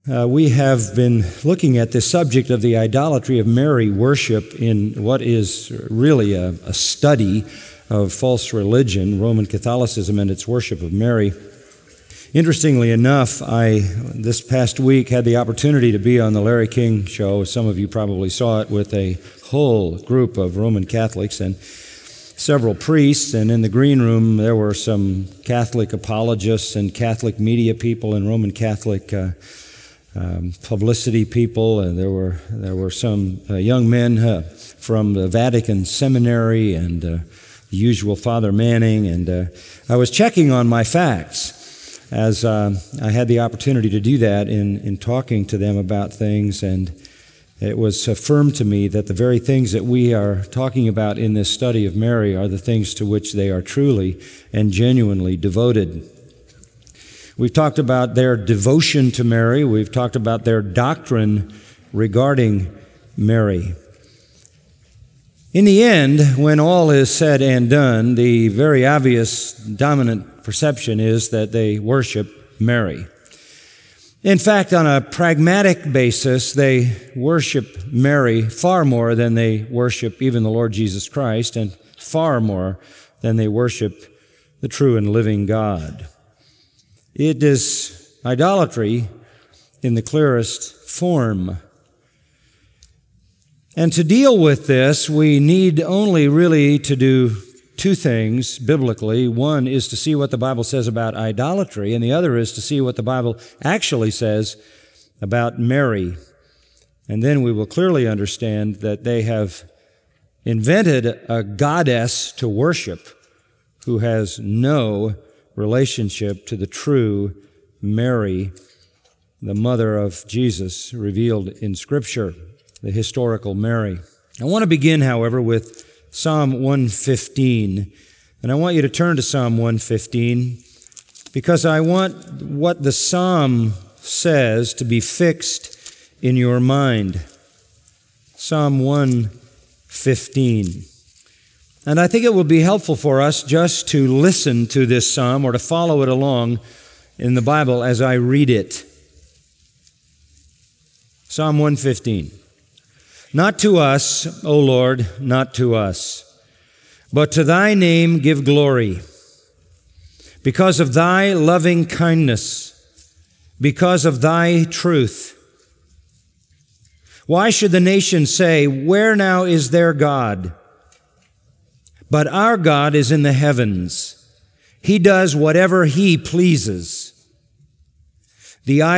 We have been looking at the subject of the idolatry of Mary worship in what is really a study of false religion, Roman Catholicism, and its worship of Mary. Interestingly enough, I, this past week, had the opportunity to be on the Larry King Show. Some of you probably saw it, with a whole group of Roman Catholics and several priests, and in the green room there were some Catholic apologists and Catholic media people and Roman Catholic publicity people, and there were some young men from the Vatican Seminary and the usual Father Manning, and I was checking on my facts as I had the opportunity to do that in talking to them about things, and it was affirmed to me that the very things that we are talking about in this study of Mary are the things to which they are truly and genuinely devoted. We've talked about their devotion to Mary. We've talked about their doctrine regarding Mary. In the end, when all is said and done, the very obvious dominant perception is that they worship Mary. In fact, on a pragmatic basis, they worship Mary far more than they worship even the Lord Jesus Christ, and far more than they worship the true and living God. It is idolatry in the clearest form. And to deal with this, we need only really to do two things biblically. One is to see what the Bible says about idolatry, and the other is to see what the Bible actually says about Mary. And then we will clearly understand that they have invented a goddess to worship who has no relationship to the true Mary, the mother of Jesus, revealed in Scripture, the historical Mary. I want to begin, however, with Psalm 115, and I want you to turn to Psalm 115 because I want what the Psalm says to be fixed in your mind. Psalm 115. And I think it will be helpful for us just to listen to this psalm or to follow it along in the Bible as I read it. Psalm 115. Not to us, O Lord, not to us, but to thy name give glory, because of thy loving kindness, because of thy truth. Why should the nations say, where now is their God? But our God is in the heavens. He does whatever He pleases. The